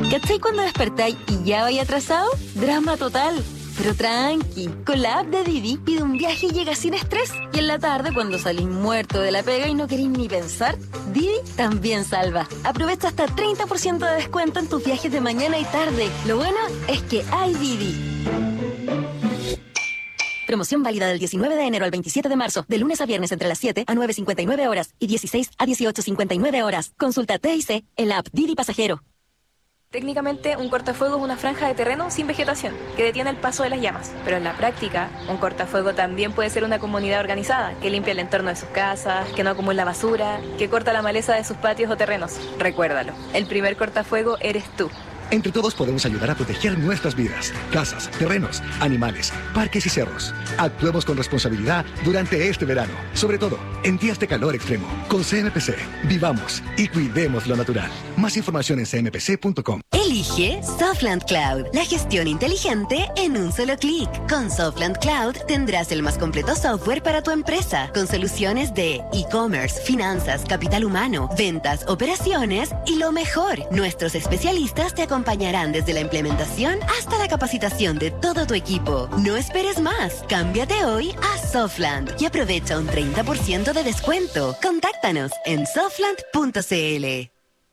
¿Cachai cuando despertáis y ya vais atrasado? Drama total. Pero tranqui, con la app de Didi pide un viaje y llega sin estrés. Y en la tarde, cuando salís muerto de la pega y no queréis ni pensar, Didi también salva. Aprovecha hasta 30% de descuento en tus viajes de mañana y tarde. Lo bueno es que hay Didi. Promoción válida del 19 de enero al 27 de marzo, de lunes a viernes entre las 7 a 9:59 horas y 16 a 18:59 horas. Consulta TIC en la app Didi Pasajero. Técnicamente, un cortafuego es una franja de terreno sin vegetación, que detiene el paso de las llamas. Pero en la práctica, un cortafuego también puede ser una comunidad organizada, que limpia el entorno de sus casas, que no acumula basura, que corta la maleza de sus patios o terrenos. Recuérdalo, el primer cortafuego eres tú. Entre todos podemos ayudar a proteger nuestras vidas, casas, terrenos, animales, parques y cerros. Actuemos con responsabilidad durante este verano, sobre todo en días de calor extremo. Con CMPC, vivamos y cuidemos lo natural. Más información en cmpc.com. Elige Softland Cloud, la gestión inteligente en un solo clic. Con Softland Cloud tendrás el más completo software para tu empresa, con soluciones de e-commerce, finanzas, capital humano, ventas, operaciones y lo mejor, nuestros especialistas te acompañarán desde la implementación hasta la capacitación de todo tu equipo. No esperes más. Cámbiate hoy a Softland y aprovecha un 30% de descuento. Contáctanos en softland.cl.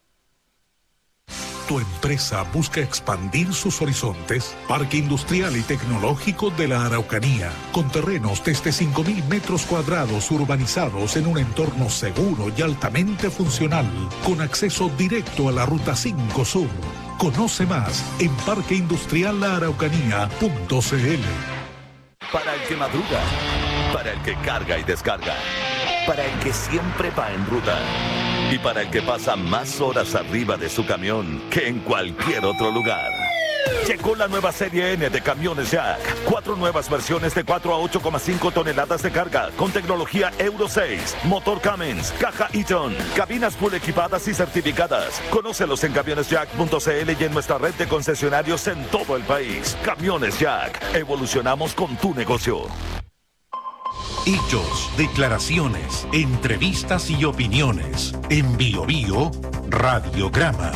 ¿Tu empresa busca expandir sus horizontes? Parque Industrial y Tecnológico de la Araucanía, con terrenos desde 5.000 metros cuadrados urbanizados en un entorno seguro y altamente funcional, con acceso directo a la Ruta 5 Sur. Conoce más en parqueindustrialaraucanía.cl. Para el que madruga, para el que carga y descarga, para el que siempre va en ruta y para el que pasa más horas arriba de su camión que en cualquier otro lugar. Llegó la nueva serie N de camiones Jack. 4 nuevas versiones de 4 a 8,5 toneladas de carga, con tecnología Euro 6, motor Cummins, caja Eaton, cabinas full equipadas y certificadas. Conócelos en camionesjack.cl y en nuestra red de concesionarios en todo el país. Camiones Jack. Evolucionamos con tu negocio. Hechos, declaraciones, entrevistas y opiniones. En Bio Bio, Radiograma.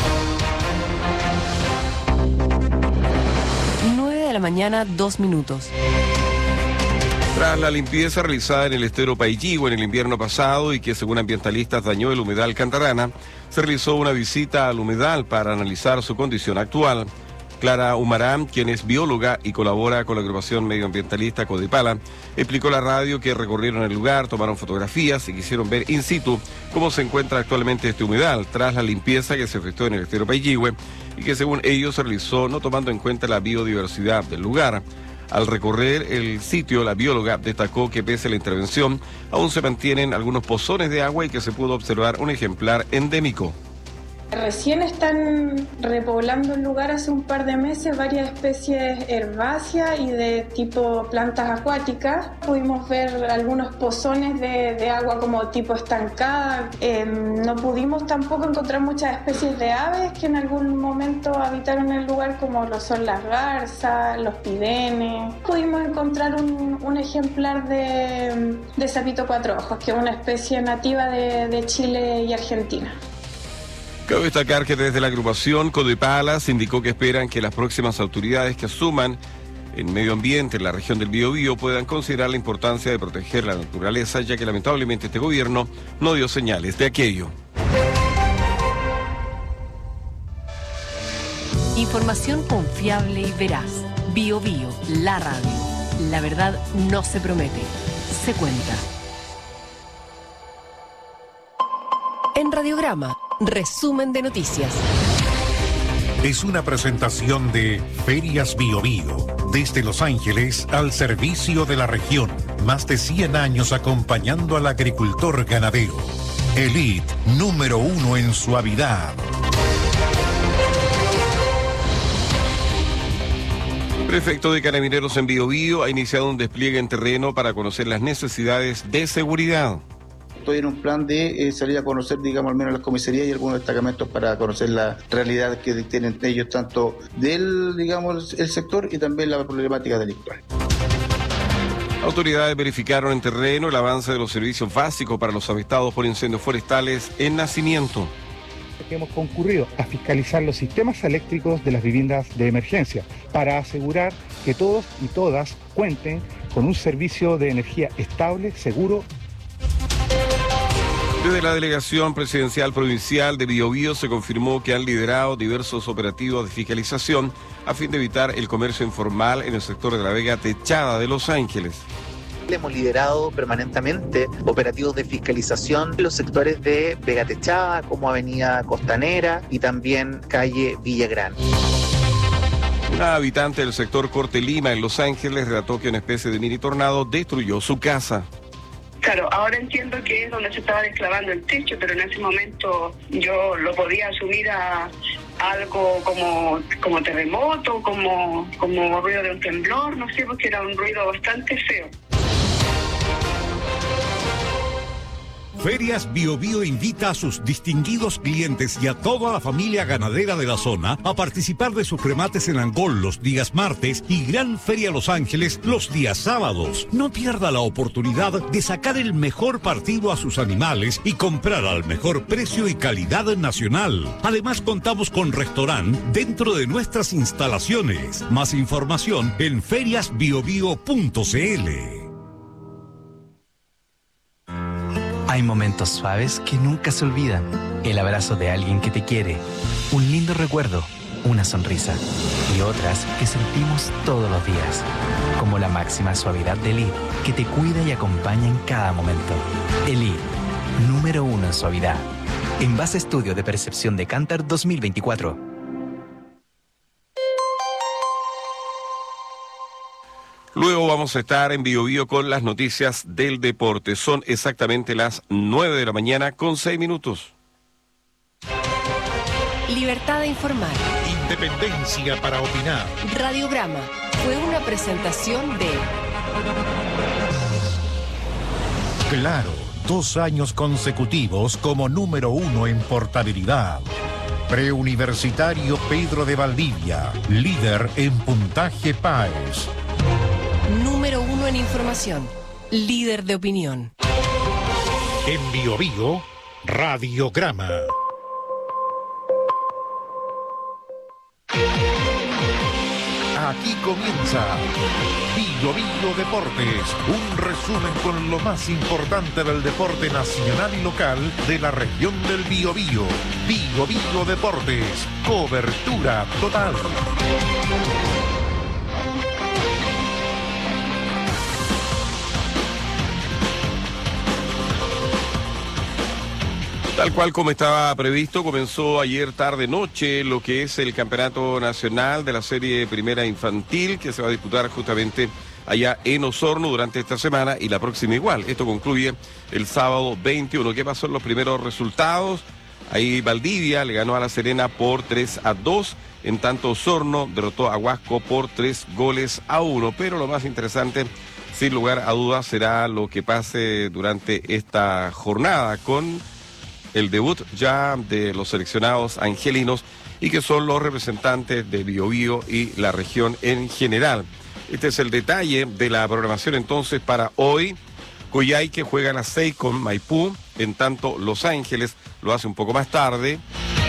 9 de la mañana, 2 minutos. Tras la limpieza realizada en el estero Paillihue en el invierno pasado y que según ambientalistas dañó el humedal Cantarana, se realizó una visita al humedal para analizar su condición actual. Clara Humarán, quien es bióloga y colabora con la agrupación medioambientalista Codepala, explicó a la radio que recorrieron el lugar, tomaron fotografías y quisieron ver in situ cómo se encuentra actualmente este humedal tras la limpieza que se efectuó en el estero Paillihue y que según ellos se realizó no tomando en cuenta la biodiversidad del lugar. Al recorrer el sitio, la bióloga destacó que pese a la intervención, aún se mantienen algunos pozones de agua y que se pudo observar un ejemplar endémico. Recién están repoblando el lugar hace un par de meses varias especies herbáceas y de tipo plantas acuáticas. Pudimos ver algunos pozones de agua como tipo estancada. No pudimos tampoco encontrar muchas especies de aves que en algún momento habitaron el lugar, como lo son las garzas, los pidenes. Pudimos encontrar un ejemplar de sapito cuatro ojos, que es una especie nativa de Chile y Argentina. Cabe destacar que desde la agrupación Codepala se indicó que esperan que las próximas autoridades que asuman en medio ambiente en la región del Biobío puedan considerar la importancia de proteger la naturaleza, ya que lamentablemente este gobierno no dio señales de aquello. Información confiable y veraz. Biobío, la radio. La verdad no se promete, se cuenta. En Radiograma, resumen de noticias. Es una presentación de Ferias Bio Bio, desde Los Ángeles al servicio de la región. Más de 100 años acompañando al agricultor ganadero. Elite, número 1 en suavidad. El prefecto de Carabineros en Biobío ha iniciado un despliegue en terreno para conocer las necesidades de seguridad. Estoy en un plan de salir a conocer, digamos, al menos las comisarías y algunos destacamentos para conocer la realidad que tienen ellos, tanto del, digamos, el sector y también la problemática delictual. Autoridades verificaron en terreno el avance de los servicios básicos para los afectados por incendios forestales en Nacimiento. que hemos concurrido a fiscalizar los sistemas eléctricos de las viviendas de emergencia para asegurar que todos y todas cuenten con un servicio de energía estable, seguro. Desde la Delegación Presidencial Provincial de Biobío se confirmó que han liderado diversos operativos de fiscalización a fin de evitar el comercio informal en el sector de la Vega Techada de Los Ángeles. Hemos liderado permanentemente operativos de fiscalización en los sectores de Vega Techada, como Avenida Costanera y también calle Villagrán. Una habitante del sector Corte Lima en Los Ángeles relató que una especie de mini tornado destruyó su casa. Claro, ahora entiendo que es donde se estaba desclavando el techo, pero en ese momento yo lo podía asumir a algo como terremoto, como ruido de un temblor, no sé, porque era un ruido bastante feo. Ferias Biobío invita a sus distinguidos clientes y a toda la familia ganadera de la zona a participar de sus remates en Angol los días martes y Gran Feria Los Ángeles los días sábados. No pierda la oportunidad de sacar el mejor partido a sus animales y comprar al mejor precio y calidad nacional. Además contamos con restaurante dentro de nuestras instalaciones. Más información en feriasbiobio.cl. Hay momentos suaves que nunca se olvidan. El abrazo de alguien que te quiere, un lindo recuerdo, una sonrisa. Y otras que sentimos todos los días, como la máxima suavidad de Elite, que te cuida y acompaña en cada momento. Elite, número 1 en suavidad. En base a estudio de percepción de Kantar 2024. Luego vamos a estar en Biobío con las noticias del deporte. Son exactamente las 9 de la mañana con 6 minutos. Libertad de informar. Independencia para opinar. Radiograma fue una presentación de... Claro, 2 años consecutivos como número 1 en portabilidad. Preuniversitario Pedro de Valdivia, líder en puntaje PAES. Número 1 en información, líder de opinión. En Biobío, Radiograma. Aquí comienza Biobío Deportes, un resumen con lo más importante del deporte nacional y local de la región del Biobío. Biobío Deportes, cobertura total. Tal cual como estaba previsto, comenzó ayer tarde-noche lo que es el Campeonato Nacional de la Serie Primera Infantil, que se va a disputar justamente allá en Osorno durante esta semana y la próxima igual. Esto concluye el sábado 21. ¿Qué pasó en los primeros resultados? Ahí Valdivia le ganó a La Serena por 3-2, en tanto Osorno derrotó a Huasco por 3-1. Pero lo más interesante, sin lugar a dudas, será lo que pase durante esta jornada con el debut ya de los seleccionados angelinos y que son los representantes de Biobío y la región en general. Este es el detalle de la programación entonces para hoy. Coyhaique juega a las 6 con Maipú, en tanto Los Ángeles lo hace un poco más tarde.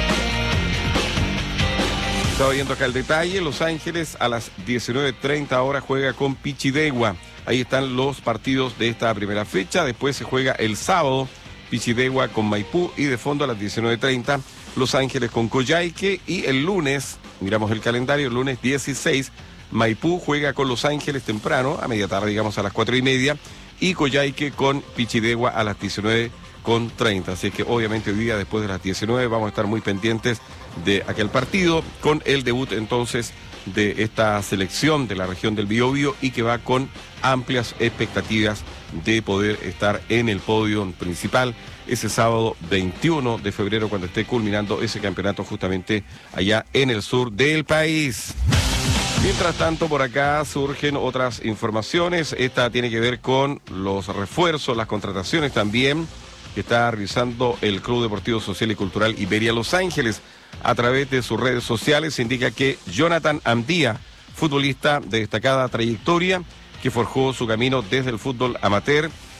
Estaba viendo acá el detalle, Los Ángeles a las 19:30 horas juega con Pichidegua. Ahí están los partidos de esta primera fecha. Después se juega el sábado Pichidegua con Maipú y de fondo a las 19:30 Los Ángeles con Coyhaique, y el lunes, miramos el calendario, el lunes 16 Maipú juega con Los Ángeles temprano, a media tarde, digamos a las 4:30, y Coyhaique con Pichidegua a las 19:30. Así que obviamente hoy día después de las 19 vamos a estar muy pendientes de aquel partido con el debut entonces de esta selección de la región del Biobío y que va con amplias expectativas de poder estar en el podio principal ese sábado 21 de febrero cuando esté culminando ese campeonato justamente allá en el sur del país. Mientras tanto, por acá surgen otras informaciones. Esta tiene que ver con los refuerzos, las contrataciones también que está realizando el Club Deportivo Social y Cultural Iberia Los Ángeles. A través de sus redes sociales se indica que Jonathan Amdía, futbolista de destacada trayectoria, que forjó su camino desde el fútbol amateur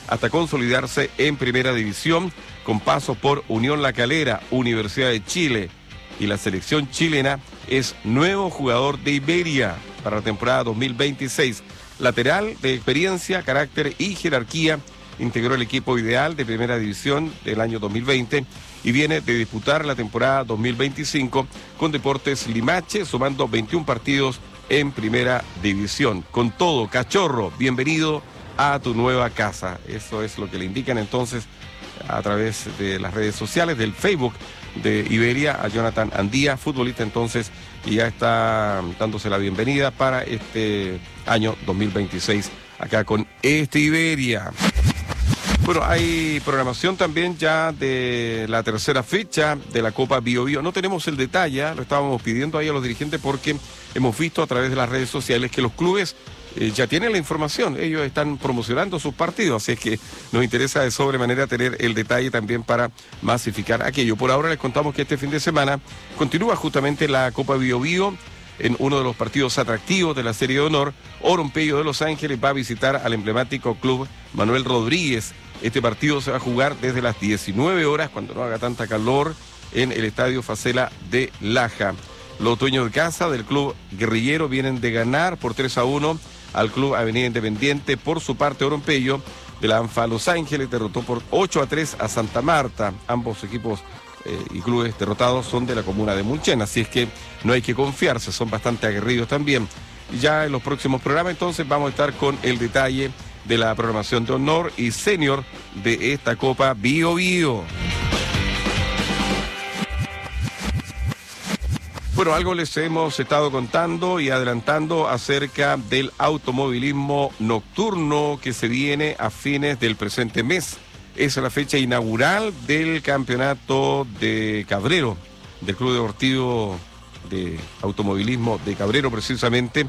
hasta consolidarse en Primera División, con paso por Unión La Calera, Universidad de Chile, y la selección chilena. Es nuevo jugador de Iberia para la temporada 2026. Lateral de experiencia, carácter y jerarquía, integró el equipo ideal de Primera División del año 2020 y viene de disputar la temporada 2025 con Deportes Limache, sumando 21 partidos en Primera División. Con todo, Cachorro, bienvenido a tu nueva casa. Eso es lo que le indican entonces a través de las redes sociales, del Facebook de Iberia, a Jonathan Andía, futbolista entonces, y ya está dándose la bienvenida para este año 2026 acá con Iberia. Bueno, hay programación también ya de la tercera fecha de la Copa Bio Bio. No tenemos el detalle, lo estábamos pidiendo ahí a los dirigentes porque hemos visto a través de las redes sociales que los clubes ya tienen la información. Ellos están promocionando sus partidos, así es que nos interesa de sobremanera tener el detalle también para masificar aquello. Por ahora les contamos que este fin de semana continúa justamente la Copa Bio Bio. En uno de los partidos atractivos de la Serie de Honor, Oronpello de Los Ángeles va a visitar al emblemático club Manuel Rodríguez. Este partido se va a jugar desde las 19 horas, cuando no haga tanta calor, en el Estadio Facela de Laja. Los dueños de casa del club guerrillero vienen de ganar por 3-1 al club Avenida Independiente. Por su parte, Oronpello de la ANFA Los Ángeles derrotó por 8-3 a Santa Marta. Ambos equipos y clubes derrotados son de la comuna de Mulchen, así es que no hay que confiarse, son bastante aguerridos también. Y ya en los próximos programas entonces vamos a estar con el detalle de la programación de honor y senior de esta Copa Bio Bio. Bueno, algo les hemos estado contando y adelantando acerca del automovilismo nocturno que se viene a fines del presente mes. Es la fecha inaugural del campeonato de Cabrero, del Club Deportivo de Automovilismo de Cabrero precisamente,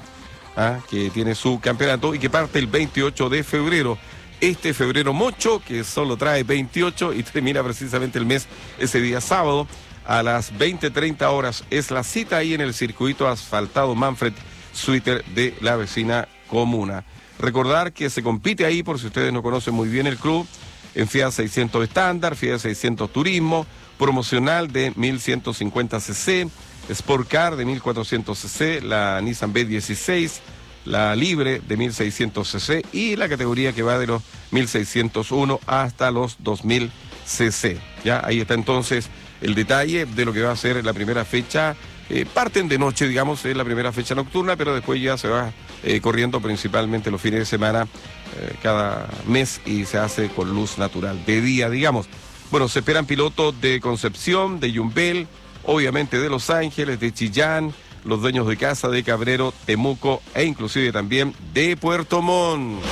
que tiene su campeonato y que parte el 28 de febrero. Este febrero mocho, que solo trae 28 y termina precisamente el mes ese día sábado, a las 20:30 horas. Es la cita ahí en el circuito asfaltado Manfred Suiter de la vecina comuna. Recordar que se compite ahí, por si ustedes no conocen muy bien el club, en Fiat 600 estándar, Fiat 600 turismo, promocional de 1150 cc, Sport Car de 1400 cc, la Nissan B16, la Libre de 1600 cc y la categoría que va de los 1601 hasta los 2000 cc. Ya ahí está entonces el detalle de lo que va a ser la primera fecha. Parten de noche, digamos, es la primera fecha nocturna, pero después ya se va corriendo principalmente los fines de semana cada mes y se hace con luz natural, de día, digamos. Bueno, se esperan pilotos de Concepción, de Yumbel, obviamente de Los Ángeles, de Chillán, los dueños de casa de Cabrero, Temuco e inclusive también de Puerto Montt.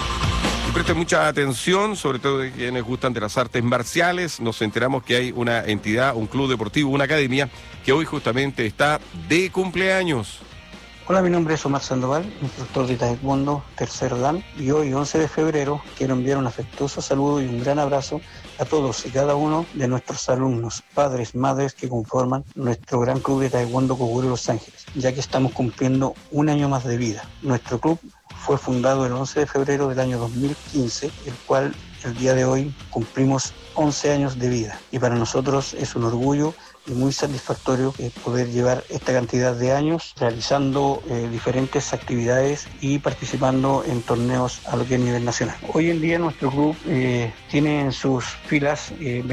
Presten mucha atención, sobre todo de quienes gustan de las artes marciales. Nos enteramos que hay una entidad, un club deportivo, una academia, que hoy justamente está de cumpleaños. Hola, mi nombre es Omar Sandoval, instructor de Taekwondo tercer dan, y hoy, 11 de febrero, quiero enviar un afectuoso saludo y un gran abrazo a todos y cada uno de nuestros alumnos, padres, madres que conforman nuestro gran club de Taekwondo Koguro Los Ángeles, ya que estamos cumpliendo un año más de vida. Nuestro club fue fundado el 11 de febrero del año 2015, el cual el día de hoy cumplimos 11 años de vida, y para nosotros es un orgullo y muy satisfactorio poder llevar esta cantidad de años realizando diferentes actividades y participando en torneos a lo que es nivel nacional. Hoy en día nuestro club tiene en sus filas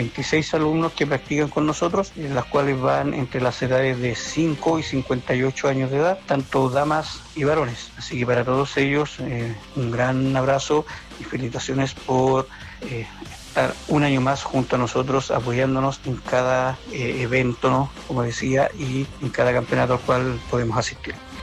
26 alumnos que practican con nosotros, las cuales van entre las edades de 5 y 58 años de edad, tanto damas y varones. Así que para todos ellos un gran abrazo y felicitaciones por estar un año más junto a nosotros, apoyándonos en cada evento, ¿no? Como decía, y en cada campeonato al cual podemos asistir.